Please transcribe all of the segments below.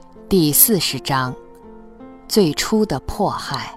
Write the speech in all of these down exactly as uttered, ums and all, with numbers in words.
第四十章，最初的迫害。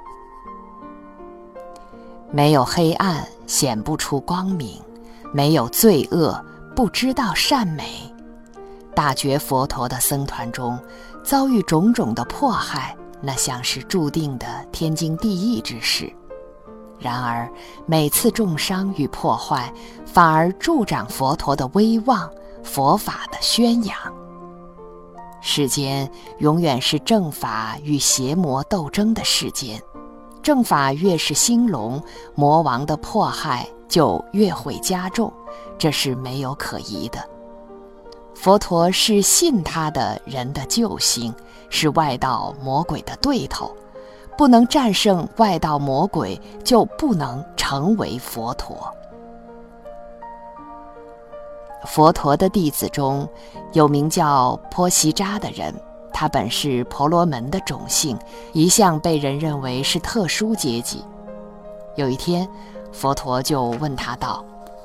没有黑暗，显不出光明；没有罪恶，不知道善美。大觉佛陀的僧团中，遭遇种种的迫害，那像是注定的天经地义之事。然而，每次重伤与破坏，反而助长佛陀的威望，佛法的宣扬。世间永远是正法与邪魔斗争的世间，正法越是兴隆，魔王的迫害就越会加重，这是没有可疑的。佛陀是信他的人的救星，是外道魔鬼的对头，不能战胜外道魔鬼，就不能成为佛陀。佛陀的弟子中有名叫波西扎的人，他本是婆罗门的种姓，一向被人认为是特殊阶级。有一天，佛陀就问他道：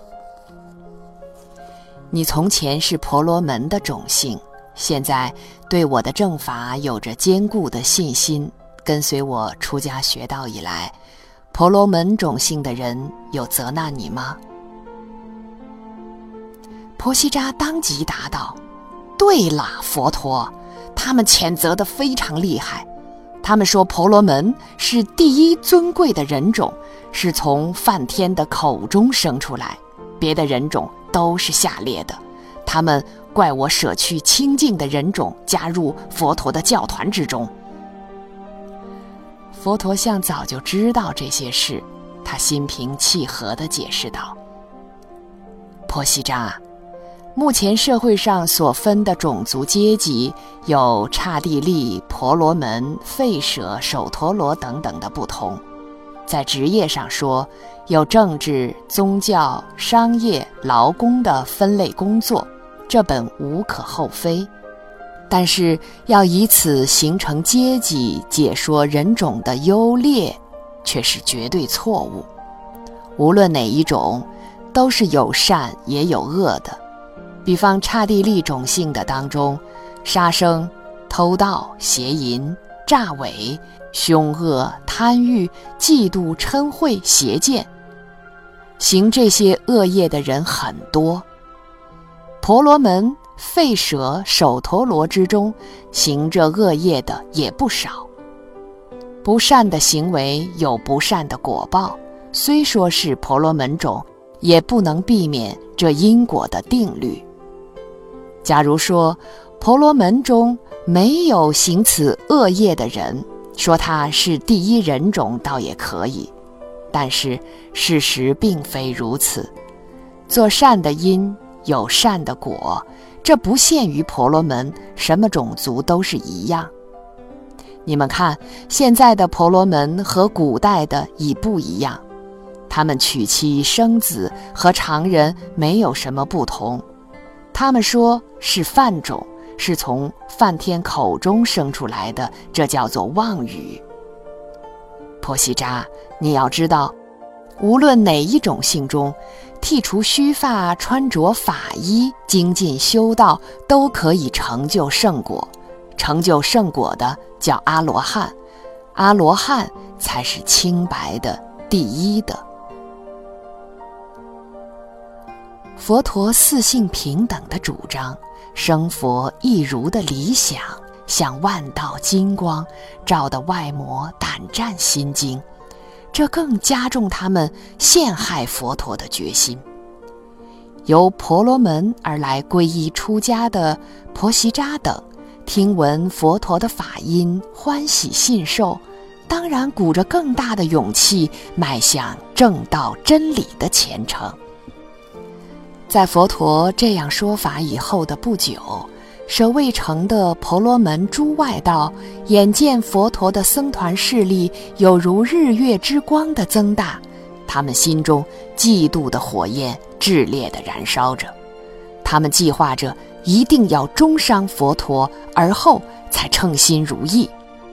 你从前是婆罗门的种姓，现在对我的正法有着坚固的信心，跟随我出家学道以来，婆罗门种姓的人有责难你吗？婆西扎当即答道：对了，佛陀，他们谴责得非常厉害。他们说婆罗门是第一尊贵的人种，是从梵天的口中生出来，别的人种都是下劣的。他们怪我舍去清净的人种，加入佛陀的教团之中。佛陀像早就知道这些事，他心平气和地解释道：婆西扎，目前社会上所分的种族阶级有刹帝利、婆罗门、吠舍、首陀罗等等的不同。在职业上说，有政治、宗教、商业、劳工的分类工作，这本无可厚非。但是要以此形成阶级，解说人种的优劣，却是绝对错误。无论哪一种，都是有善也有恶的。比方刹帝利种姓的当中，杀生、偷盗、邪淫、诈伪、凶恶、贪欲、嫉妒、嗔恚、邪见，行这些恶业的人很多。婆罗门、吠舍、首陀罗之中，行这恶业的也不少。不善的行为有不善的果报，虽说是婆罗门种，也不能避免这因果的定律。假如说婆罗门中没有行此恶业的人，说他是第一人种倒也可以，但是事实并非如此。做善的因有善的果，这不限于婆罗门，什么种族都是一样。你们看，现在的婆罗门和古代的已不一样，他们娶妻生子和常人没有什么不同。他们说是梵种，是从梵天口中生出来的，这叫做妄语。婆西扎，你要知道，无论哪一种姓中，剃除须发，穿着法衣，精进修道，都可以成就圣果。成就圣果的叫阿罗汉，阿罗汉才是清白的第一的。佛陀四性平等的主张，生佛一如的理想，像万道金光，照得外魔胆战心惊，这更加重他们陷害佛陀的决心。由婆罗门而来皈依出家的婆西扎等，听闻佛陀的法音，欢喜信受，当然鼓着更大的勇气，迈向正道真理的前程。在佛陀这样说法以后的不久，舍卫城的婆罗门诸外道眼见佛陀的僧团势力有如日月之光的增大，他们心中嫉妒的火焰炽烈地燃烧着。他们计划着一定要中伤佛陀，而后才称心如意。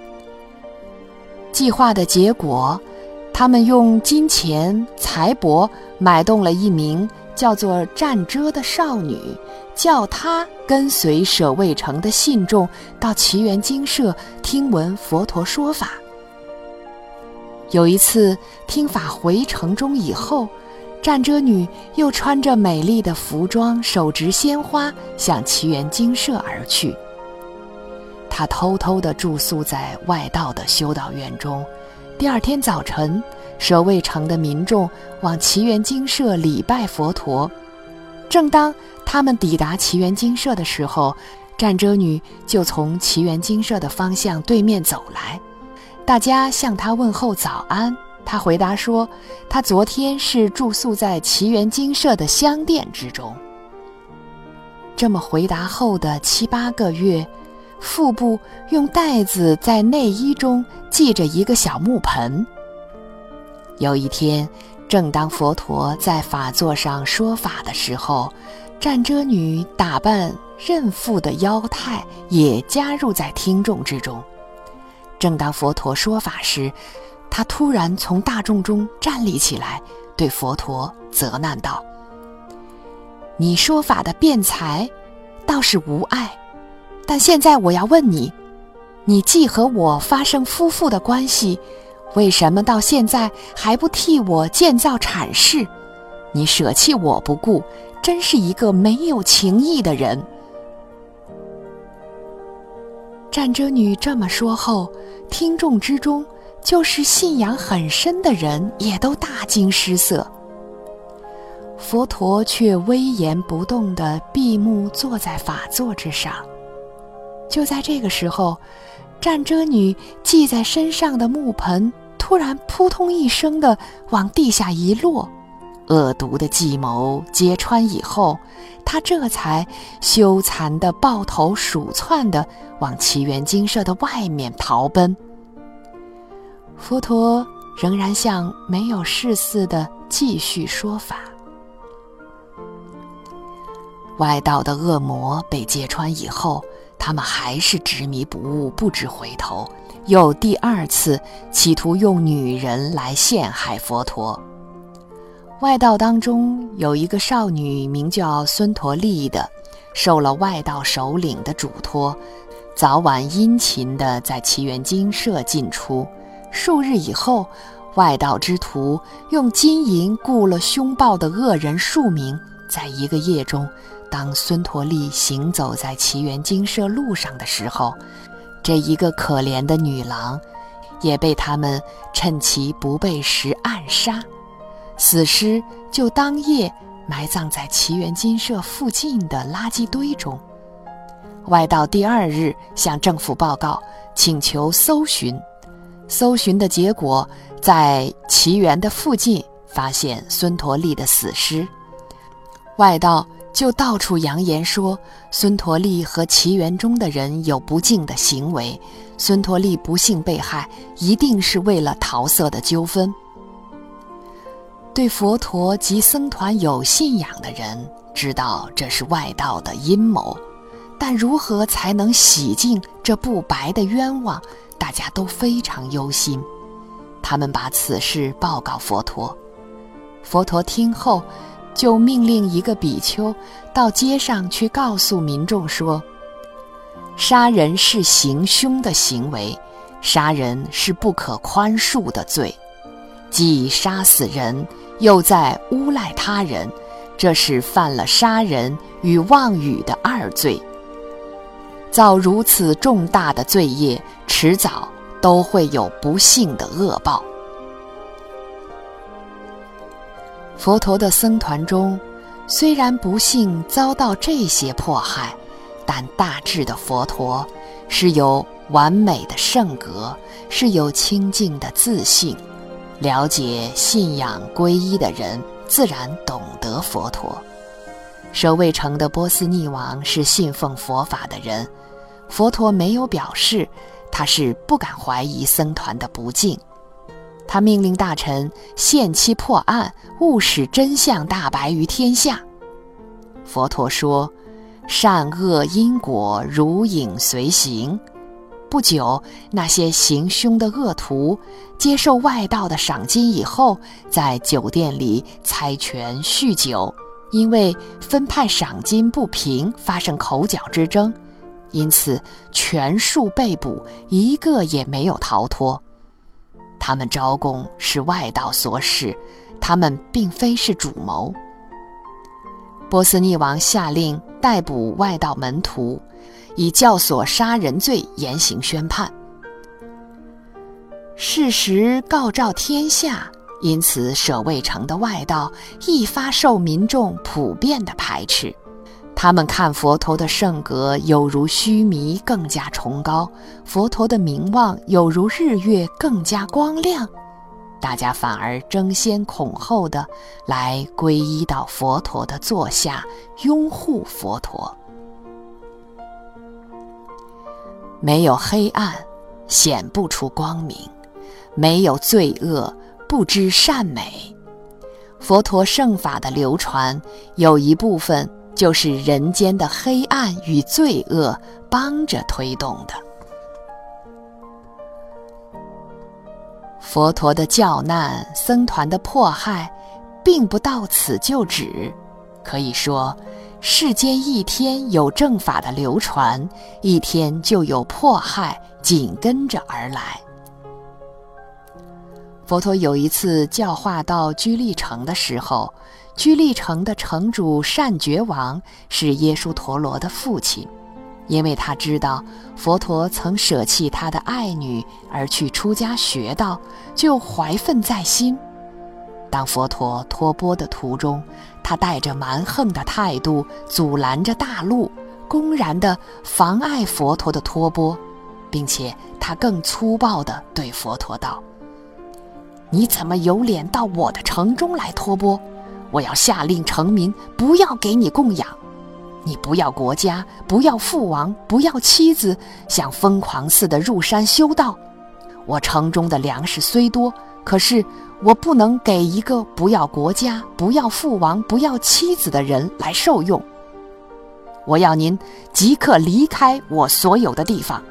计划的结果，他们用金钱财帛买动了一名叫做战遮的少女， 叫他跟随舍卫城的信众到祇园精舍听闻佛陀说法。有一次听法回城中以后，战遮女又穿着美丽的服装，手执鲜花，向祇园精舍而去。她偷偷地住宿在外道的修道院中。第二天早晨，舍卫城的民众往祇园精舍礼拜佛陀。正当他们抵达祇园精舍的时候，战遮女就从祇园精舍的方向对面走来。大家向她问候早安，她回答说，她昨天是住宿在祇园精舍的香殿之中。这么回答后的七八个月，腹部用带子在内衣中系着一个小木盆。有一天，正当佛陀在法座上说法的时候，战遮女打扮妊妇的妖态也加入在听众之中。正当佛陀说法时，她突然从大众中站立起来，对佛陀责难道：你说法的辩才倒是无碍，但现在我要问你，你既和我发生夫妇的关系，为什么到现在还不替我建造产室？你舍弃我不顾，真是一个没有情义的人。战遮女这么说后，听众之中就是信仰很深的人也都大惊失色。佛陀却威严不动地闭目坐在法座之上。就在这个时候，战遮女系在身上的木盆突然扑通一声地往地下一落，恶毒的计谋揭穿以后，她这才羞惭地抱头鼠窜地往祇园精舍的外面逃奔。佛陀仍然像没有事似的继续说法。外道的恶魔被揭穿以后，他们还是执迷不悟，不知回头，又第二次企图用女人来陷害佛陀。外道当中有一个少女名叫孙陀利的，受了外道首领的嘱托，早晚殷勤地在祇园精舍进出。数日以后，外道之徒用金银雇了凶暴的恶人数名，在一个夜中，当孙陀利行走在祇园精舍路上的时候，这一个可怜的女郎也被他们趁其不备时暗杀，死尸就当夜埋葬在祇园精舍附近的垃圾堆中。外道第二日向政府报告，请求搜寻。搜寻的结果，在祇园的附近发现孙陀利的死尸。外道就到处扬言说，孙陀利和祇园中的人有不敬的行为，孙陀利不幸被害，一定是为了桃色的纠纷。对佛陀及僧团有信仰的人知道这是外道的阴谋，但如何才能洗净这不白的冤枉，大家都非常忧心。他们把此事报告佛陀。佛陀听后，就命令一个比丘到街上去告诉民众说，杀人是行凶的行为，杀人是不可宽恕的罪，既杀死人，又在诬赖他人，这是犯了杀人与妄语的二罪。造如此重大的罪业，迟早都会有不幸的恶报。佛陀的僧团中，虽然不幸遭到这些迫害，但大智的佛陀是有完美的圣格，是有清净的自信。了解信仰皈依的人自然懂得佛陀。舍卫城的波斯匿王是信奉佛法的人，佛陀没有表示他是不敢怀疑僧团的不敬。他命令大臣限期破案，务使真相大白于天下。佛陀说，善恶因果如影随形。不久，那些行凶的恶徒接受外道的赏金以后，在酒店里猜拳酗酒， 因为分派赏金不平发生口角之争，因此全数被捕，一个也没有逃脱。他们招供是外道所使，他们并非是主谋。波斯匿王下令逮捕外道门徒，以教唆杀人罪严刑宣判。事实告昭天下，因此舍卫城的外道一发受民众普遍的排斥。他们看佛陀的圣格有如须弥更加崇高，佛陀的名望有如日月更加光亮，大家反而争先恐后的来皈依到佛陀的座下，拥护佛陀。没有黑暗，显不出光明；没有罪恶，不知善美。佛陀圣法的流传，有一部分就是人间的黑暗与罪恶帮着推动的。佛陀的教难，僧团的迫害，并不到此就止。可以说，世间一天有正法的流传，一天就有迫害紧跟着而来。佛陀有一次教化到居利城的时候，居利城的城主善觉王是耶输陀罗的父亲，因为他知道佛陀曾舍弃他的爱女而去出家学道，就怀愤在心。当佛陀托钵的途中，他带着蛮横的态度阻拦着大路，公然地妨碍佛陀的托钵，并且他更粗暴地对佛陀道：你怎么有脸到我的城中来托钵？我要下令城民不要给你供养，你不要国家，不要父王，不要妻子，像疯狂似的入山修道。我城中的粮食虽多，可是我不能给一个不要国家，不要父王，不要妻子的人来受用。我要您即刻离开我所有的地方。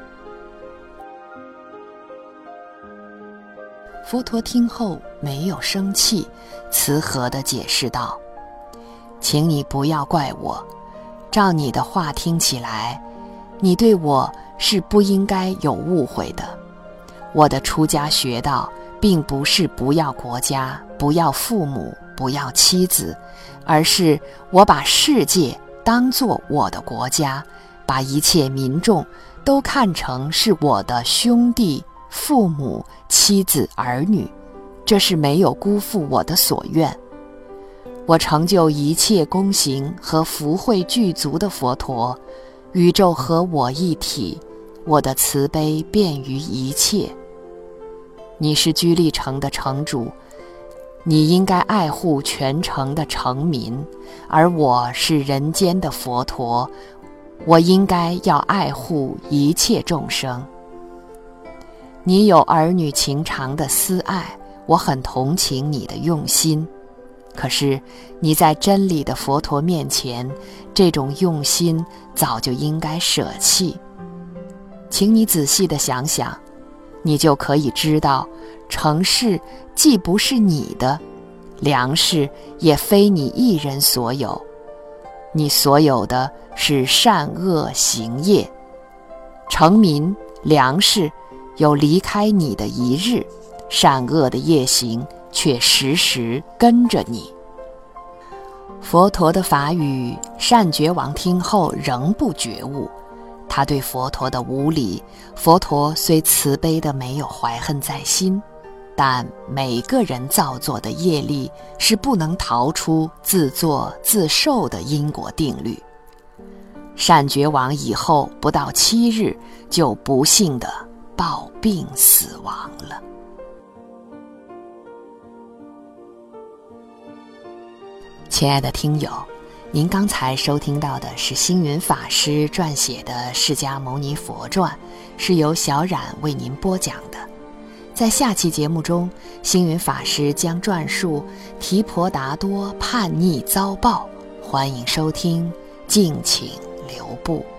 佛陀听后没有生气，慈和地解释道：请你不要怪我，照你的话听起来，你对我是不应该有误会的。我的出家学道并不是不要国家，不要父母，不要妻子，而是我把世界当作我的国家，把一切民众都看成是我的兄弟、父母、妻子、儿女，这是没有辜负我的所愿。我成就一切功行和福慧具足的佛陀，宇宙和我一体，我的慈悲遍于一切。你是居利城的城主，你应该爱护全城的城民，而我是人间的佛陀，我应该要爱护一切众生。你有儿女情长的思爱，我很同情你的用心，可是你在真理的佛陀面前，这种用心早就应该舍弃。请你仔细地想想，你就可以知道，城市既不是你的，粮食也非你一人所有，你所有的是善恶行业。城民、粮食有离开你的一日，善恶的业行却时时跟着你。佛陀的法语，善觉王听后仍不觉悟，他对佛陀的无礼，佛陀虽慈悲的没有怀恨在心，但每个人造作的业力是不能逃出自作自受的因果定律。善觉王以后不到七日，就不幸的暴病死亡了。亲爱的听友，您刚才收听到的是星云法师撰写的《释迦牟尼佛传》，是由小冉为您播讲的。在下期节目中，星云法师将转述提婆达多叛逆遭报，欢迎收听，敬请留步。